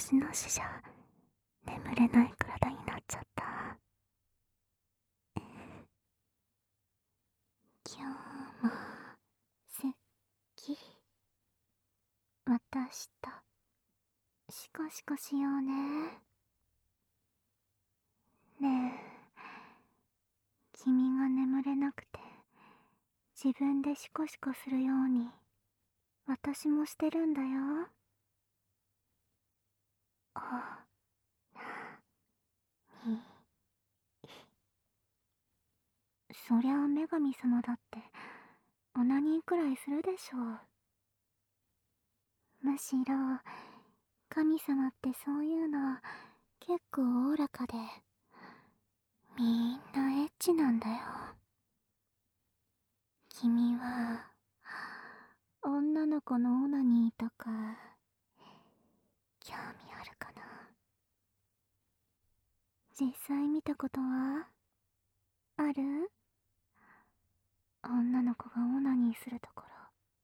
しのしじゃ眠れない体になっちゃった。今日もすっきりまた明日シコシコしようね。ねえ、君が眠れなくて自分でシコシコするように私もしてるんだよ。あ、に、そりゃあ女神様だってオナニーくらいするでしょう。むしろ神様ってそういうの結構おおらかでみんなエッチなんだよ。君は女の子のオナニーとか興味あるかな。実際見たことはある？女の子がオナニーするところ。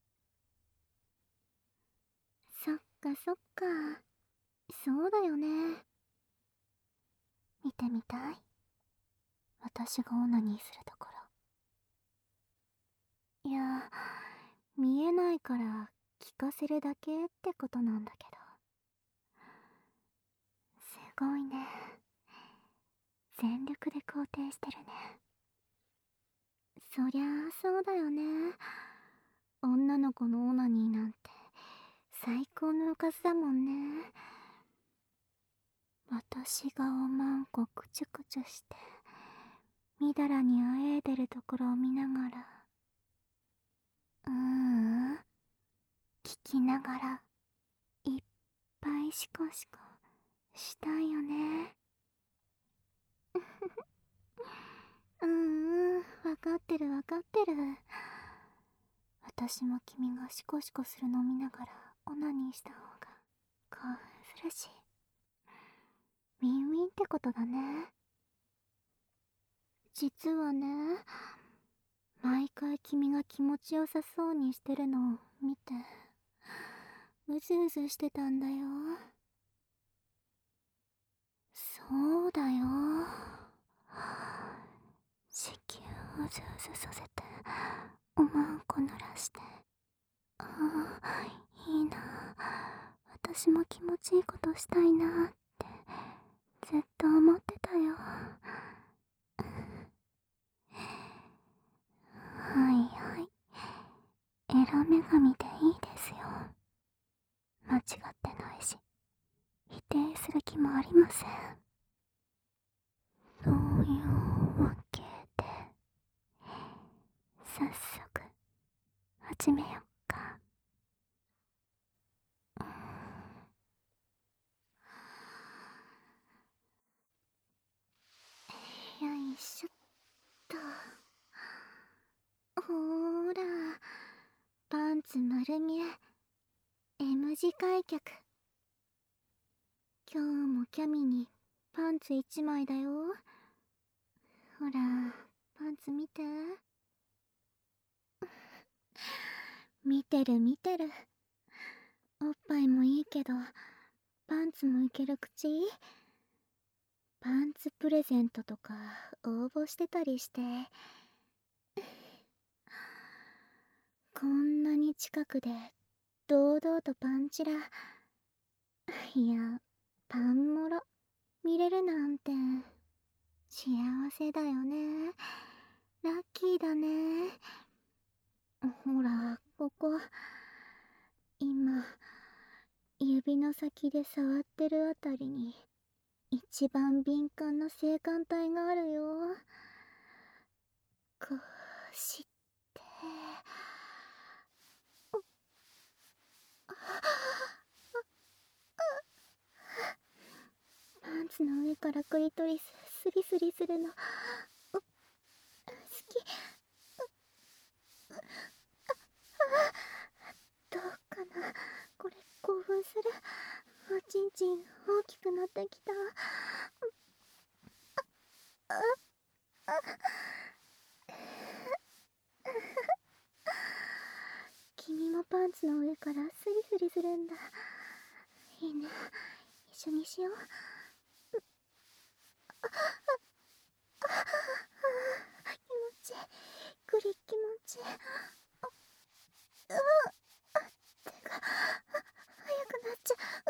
そっかそっか、そうだよね。見てみたい？私がオナニーするところ。いや、見えないから聞かせるだけってことなんだけど。すごいね。全力で肯定してるね。そりゃあそうだよね。女の子のオナニーなんて最高のおかずだもんね。私がおまんこくちゅくちゅしてみだらにあえいでるところを見ながら、聞きながらいっぱいシコシコしたいよね。わかってるわかってる。私も君がシコシコするのを見ながらオナニーした方が興奮するし、ウィンウィンってことだね。実はね、毎回君が気持ちよさそうにしてるのを見てうずうずしてたんだよ。そうだよ。子宮をうずうずさせておまんこ濡らして、ああ、いいな。私も気持ちいいことしたいなってずっと思ってたよ。はいはい、エロ女神でいいですよ。間違ってないし否定する気もありません。そういうわけで早速始めよっか。よいしょっと。ほーら、パンツ丸見え M 字開脚。今日もキャミにパンツ1枚だよ。ほら、パンツ見て。見てる見てる。おっぱいもいいけどパンツもいける口。パンツプレゼントとか応募してたりして、こんなに近くで堂々とパンチラ、いやパンモロ見れるなんて幸せだよね。ラッキーだね。ほら、ここ今指の先で触ってるあたりに一番敏感な性感帯があるよ。こうしてパンツの上からクリトリススリスリするの好き。どうかな、これ興奮する。おちんちん大きくなってきた。君もパンツの上からスリスリするんだ。いいね、一一緒にしよう。気持ちいい。クリ気持ちいい。手が速くなっちゃう。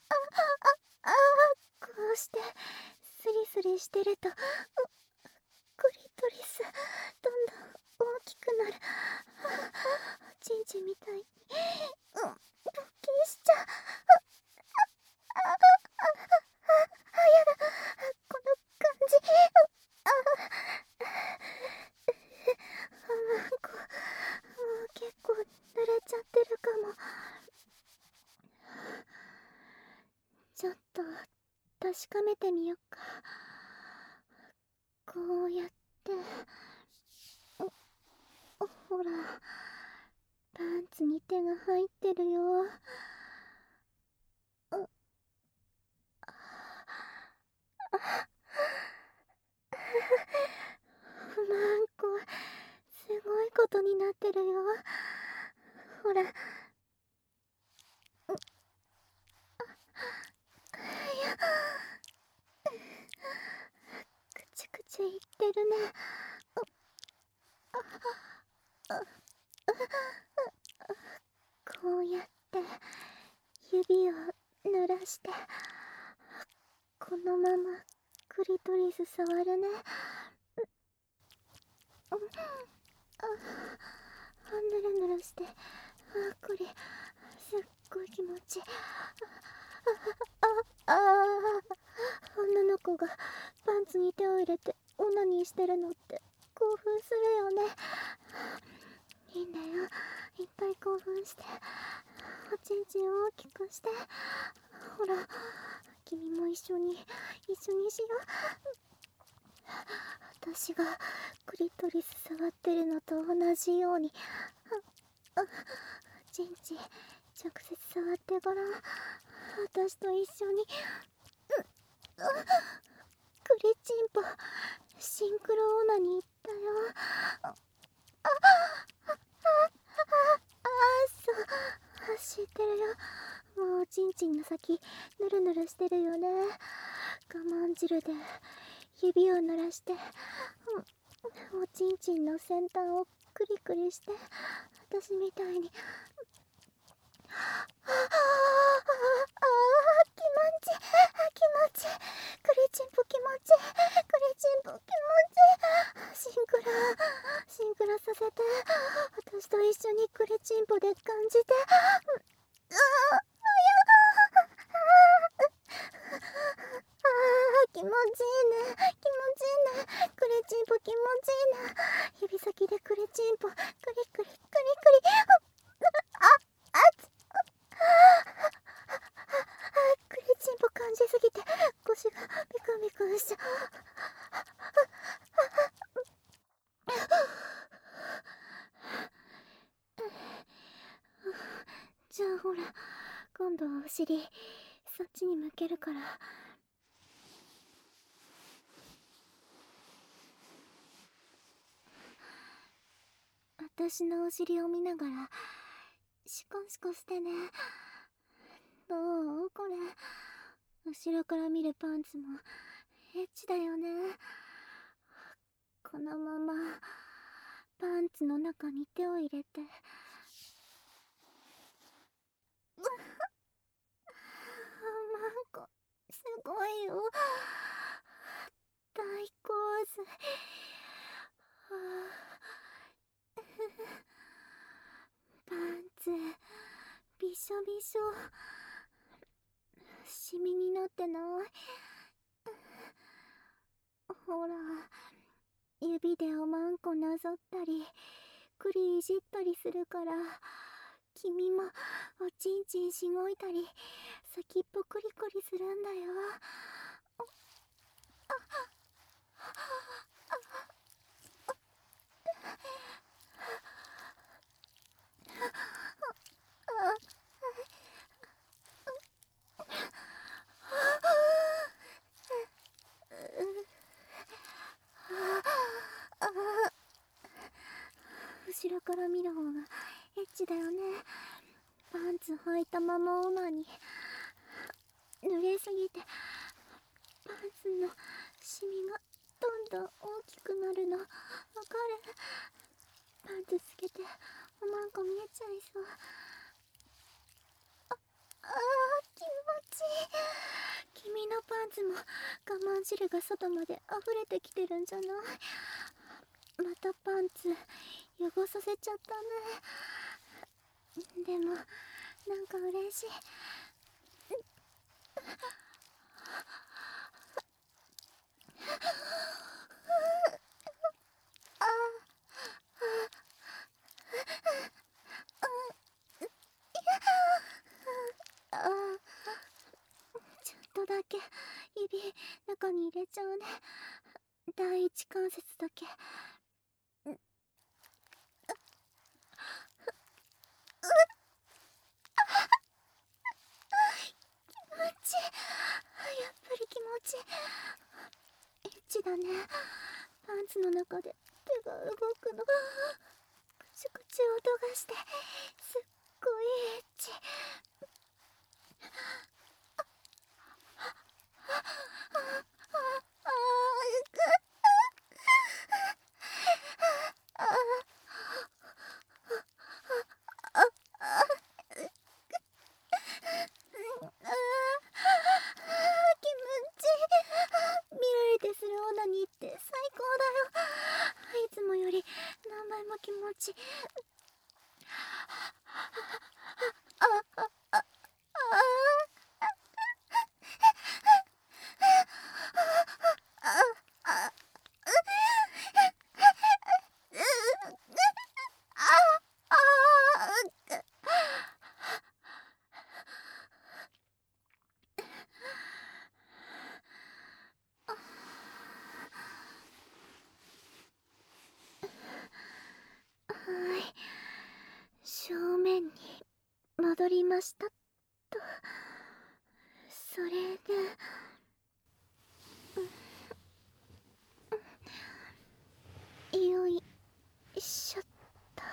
こうしてスリスリしてるとクリトリスどんどん大きくなる。チンチンみたいに勃起しちゃう。やだ、この感じ。もう結構濡れちゃってるかも。ちょっと確かめてみよっか。こうやってほら、パンツに手が入ってるよ。なんこ、すごいことになってるよ。ほら。くちゅくちゅいってるね。こうやって指を濡らしてこのままクリトリス触るね。ぬるぬるして、これすっごい気持ちいい。女の子がパンツに手を入れてオナニーしてるのって興奮するよね。いいんだよ、いっぱい興奮しておちんちんを大きくして。ほら、君も一緒にしよう。私がクリトリス触ってるのと同じようにちんちん直接触ってごらん。私と一緒に。クリチンポシンクロオナニーだよ。そう知ってるよ。もうちんちんの先ぬるぬるしてるよね。我慢汁で指を濡らして、おちんちんの先端をクリクリして、私みたいに。気持ちいい。クリチンポ気持ちいい。クリチンポ気持ちいい。シンクロさせて、私と一緒にクリチンポで感じて。気持ちいいね。クリチンポ気持ちいいな。指先でクリチンポクリクリクリクリ。クリチンポ感じすぎて腰がビクビクしちゃう。じゃあほら、今度はお尻そっちに向けるから。私のお尻を見ながらシコシコしてね。どうこれ、後ろから見るパンツもエッチだよね。このままパンツの中に手を入れてマンコすごいよ。大洪水。パンツびしょびしょ。シミになってない？ほら、指でおまんこなぞったりクリいじったりするから、君もおちんちんしごいたり先っぽクリクリするんだよ。後ろから見る方がエッチだよね。パンツ履いたままオナニー。 濡れすぎてパンツのシミがどんどん大きくなるのわかる？パンツつけておまんこ見えちゃいそう。気持ちいい。君のパンツも我慢汁が外まで溢れてきてるんじゃない？またパンツ汚させちゃったね。でもなんか嬉しい。ちょっとだけ指中に入れちゃうね。第一関節だけ。気持ちいい。やっぱり気持ちいい。エッチだね。パンツの中で手が動くの。クチュクチュ音がしてすっごいエッチ。見られてするオナニーって最高だよ。いつもより何倍も気持ちいい。正面に戻りましたと。それでよいしょっと。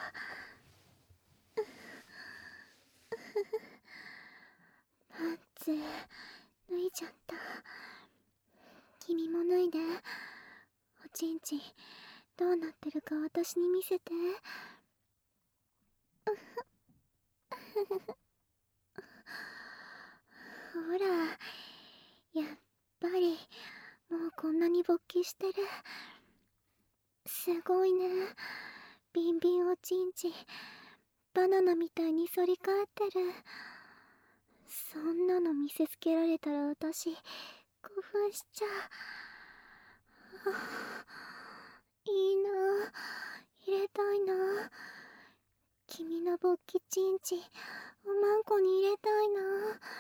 パンツ脱いじゃった。君も脱いで。おちんちんどうなってるか私に見せて。ほら、やっぱりもうこんなに勃起してる。すごいね。ビンビンおちんちんバナナみたいに反り返ってる。そんなの見せつけられたら私興奮しちゃう。いいな、入れたいな。君の勃起ちんちんおまんこに入れたいな。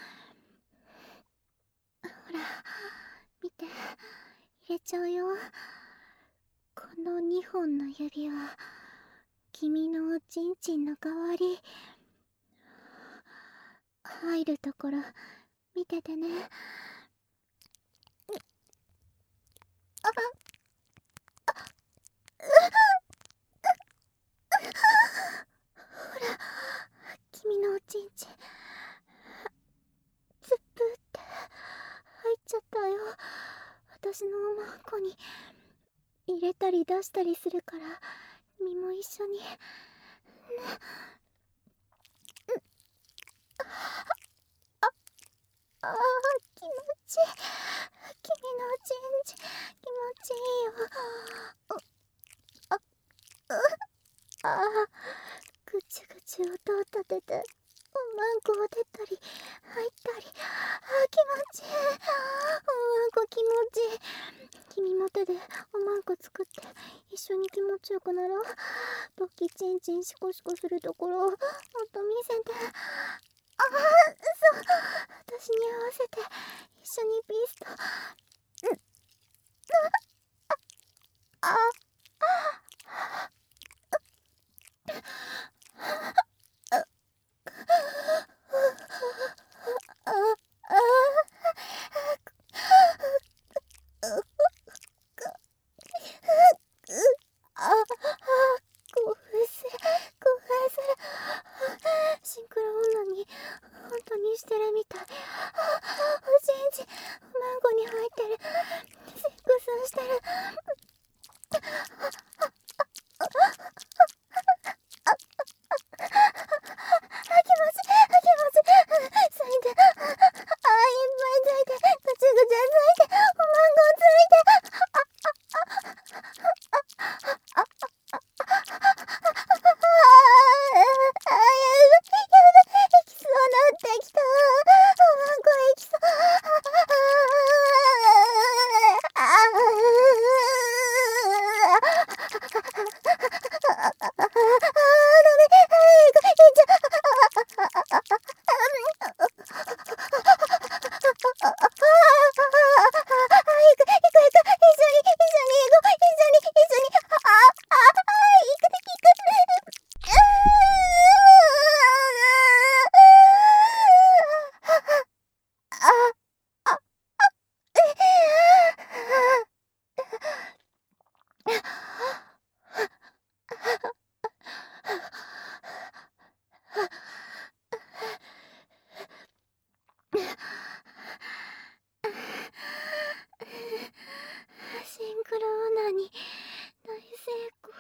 ほら見て、入れちゃうよ。この2本の指は君のおちんちんの代わり。入るところ見ててね。ほら、君のおちんちんズップって入っちゃったよ。私のおまんこに入れたり出したりするから君も一緒にね。気持ちいい。君のおちんちん気持ちいいよ。ぐちゅぐちゅ音を立てておまんこを出たり入ったり。気持ちいい。おまんこ気持ちいい。君も手でおまんこ作って一緒に気持ちよくなろう。勃起ちんちんシコシコするところをもっと見せて。私に合わせて一緒にピースト。興奮する興奮する。シンクロオナニー本当にしてるみたい。おちシンクロオナに大成功。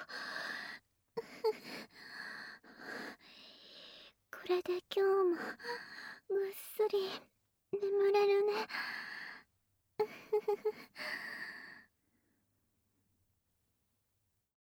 これで今日もぐっすり眠れるね。